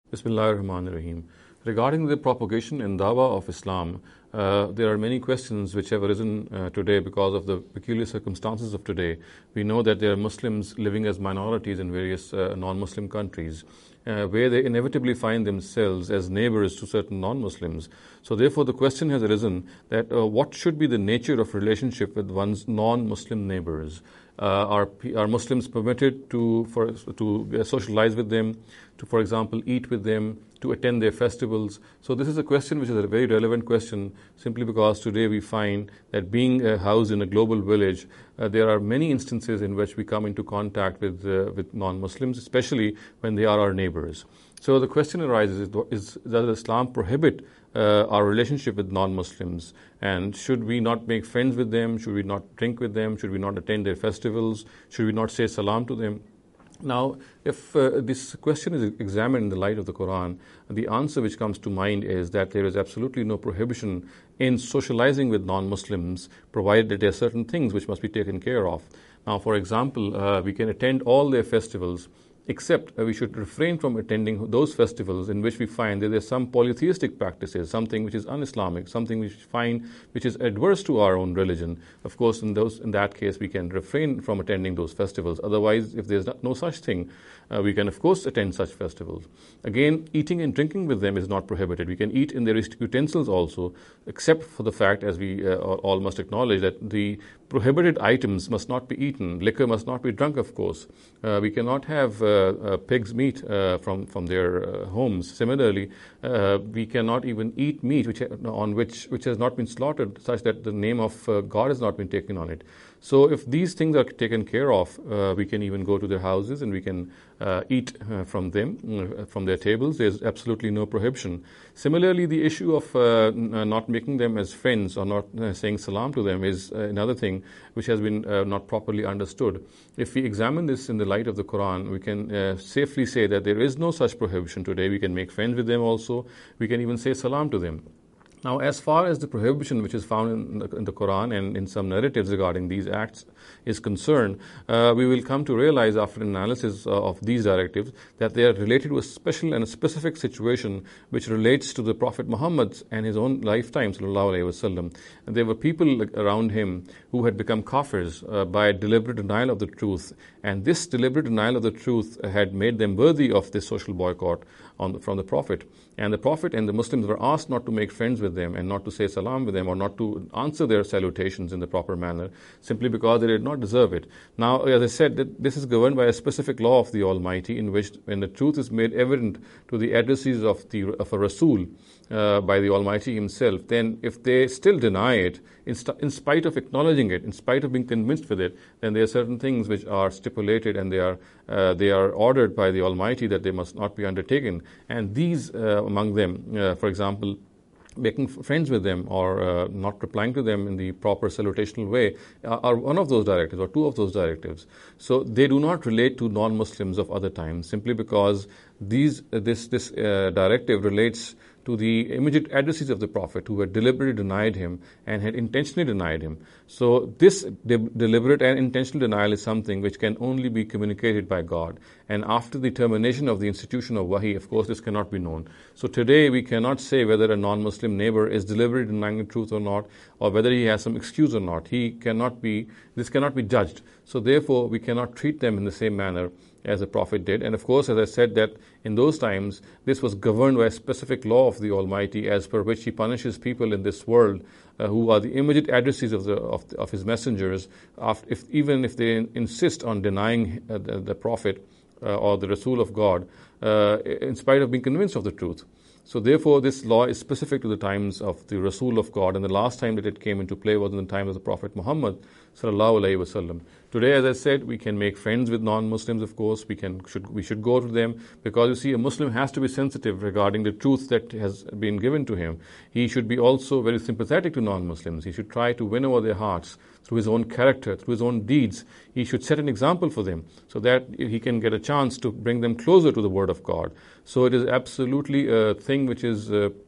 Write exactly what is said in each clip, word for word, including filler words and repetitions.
Bismillahir Rahmanir Rahim. Regarding the propagation and dawah of Islam, uh, there are many questions which have arisen uh, today because of the peculiar circumstances of today. We know that there are Muslims living as minorities in various uh, non-Muslim countries, uh, where they inevitably find themselves as neighbors to certain non-Muslims. So therefore the question has arisen that uh, what should be the nature of relationship with one's non-Muslim neighbors? Uh, are, are Muslims permitted to for, to socialize with them, to, for example, eat with them, to attend their festivals? So this is a question which is a very relevant question, simply because today we find that being uh, housed in a global village, uh, there are many instances in which we come into contact with uh, with non-Muslims, especially when they are our neighbors. So the question arises, is, is does Islam prohibit uh, our relationship with non-Muslims? And should we not make friends with them? Should we not drink with them? Should we not attend their festivals? Should we not say salam to them? Now, if uh, this question is examined in the light of the Quran, the answer which comes to mind is that there is absolutely no prohibition in socializing with non-Muslims, provided that there are certain things which must be taken care of. Now, for example, uh, we can attend all their festivals, except uh, we should refrain from attending those festivals in which we find that there are some polytheistic practices, something which is un-Islamic, something which we find which is adverse to our own religion. Of course, in those in that case, we can refrain from attending those festivals. Otherwise, if there is no such thing, uh, we can of course attend such festivals. Again, eating and drinking with them is not prohibited. We can eat in their utensils also, except for the fact, as we uh, all must acknowledge, that the prohibited items must not be eaten. Liquor must not be drunk, of course. Uh, we cannot have uh, uh, pig's meat uh, from, from their uh, homes. Similarly, uh, we cannot even eat meat which, on which, which has not been slaughtered, such that the name of uh, God has not been taken on it. So if these things are taken care of, uh, we can even go to their houses and we can uh, eat uh, from them, uh, from their tables. There's absolutely no prohibition. Similarly, the issue of uh, n- not making them as friends or not uh, saying salam to them is uh, another thing which has been uh, not properly understood. If we examine this in the light of the Quran, we can uh, safely say that there is no such prohibition today. We can make friends with them also. We can even say salam to them. Now, as far as the prohibition which is found in the, in the Quran and in some narratives regarding these acts is concerned, uh, we will come to realize after analysis uh, of these directives that they are related to a special and a specific situation which relates to the Prophet Muhammad and his own lifetime, sallallahu alaihi wasallam. And there were people around him who had become kafirs uh, by deliberate denial of the truth, and this deliberate denial of the truth had made them worthy of this social boycott on the, from the Prophet. And the Prophet and the Muslims were asked not to make friends with them and not to say salam with them or not to answer their salutations in the proper manner, simply because they did not deserve it. Now, as I said, that this is governed by a specific law of the Almighty, in which when the truth is made evident to the addressees of, the, of a Rasul uh, by the Almighty himself, then if they still deny it, in, st- in spite of acknowledging it, in spite of being convinced with it, then there are certain things which are stipulated and they are uh, they are ordered by the Almighty that they must not be undertaken. And these uh, among them, uh, for example, making friends with them or uh, not replying to them in the proper salutational way uh, are one of those directives or two of those directives. So they do not relate to non-Muslims of other times, simply because these uh, this this uh, directive relates to the immediate addressees of the Prophet who had deliberately denied him and had intentionally denied him. So this de- deliberate and intentional denial is something which can only be communicated by God. And after the termination of the institution of Wahi, of course, this cannot be known. So today we cannot say whether a non-Muslim neighbor is deliberately denying the truth or not, or whether he has some excuse or not. He cannot be, this cannot be judged. So therefore we cannot treat them in the same manner as the Prophet did. And of course, as I said, that in those times, this was governed by a specific law of the Almighty, as per which He punishes people in this world uh, who are the immediate addressees of the of, the, of His messengers, after, if, even if they insist on denying uh, the, the Prophet uh, or the Rasul of God, uh, in spite of being convinced of the truth. So therefore, this law is specific to the times of the Rasul of God, and the last time that it came into play was in the time of the Prophet Muhammad sallallahu alaihi wasallam. Today, as I said, we can make friends with non-Muslims, of course. We can should we should go to them, because you see, a Muslim has to be sensitive regarding the truth that has been given to him. He should be also very sympathetic to non-Muslims. He should try to win over their hearts through his own character, through his own deeds. He should set an example for them so that he can get a chance to bring them closer to the Word of God. So it is absolutely a thing which is uh,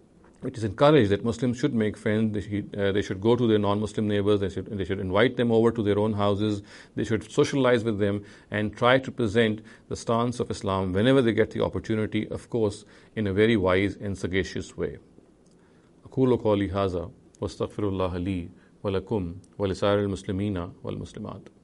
It is encouraged that Muslims should make friends. They should, uh, they should go to their non-Muslim neighbors. They should, they should invite them over to their own houses. They should socialize with them and try to present the stance of Islam whenever they get the opportunity, of course, in a very wise and sagacious way. أقول قولي هذا واستغفر الله لي ولكم ولسائر المسلمين والمسلمات.